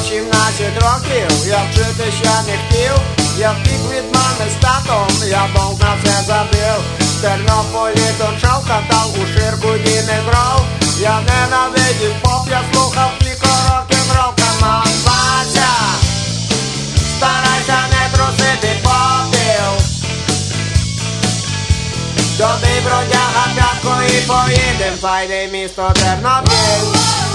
17 років я вчитися не хотів, я втік від мами з татом, я довг на все забив. В Тернополі торчав, катав, у ширку не брав. Я ненавидів поп, я слухав тільки рок-н-рол. Камон, Вася, старайся не трусити попіл. Тобі бродяга п'ятку і поїдем, файне місто Тернопіль.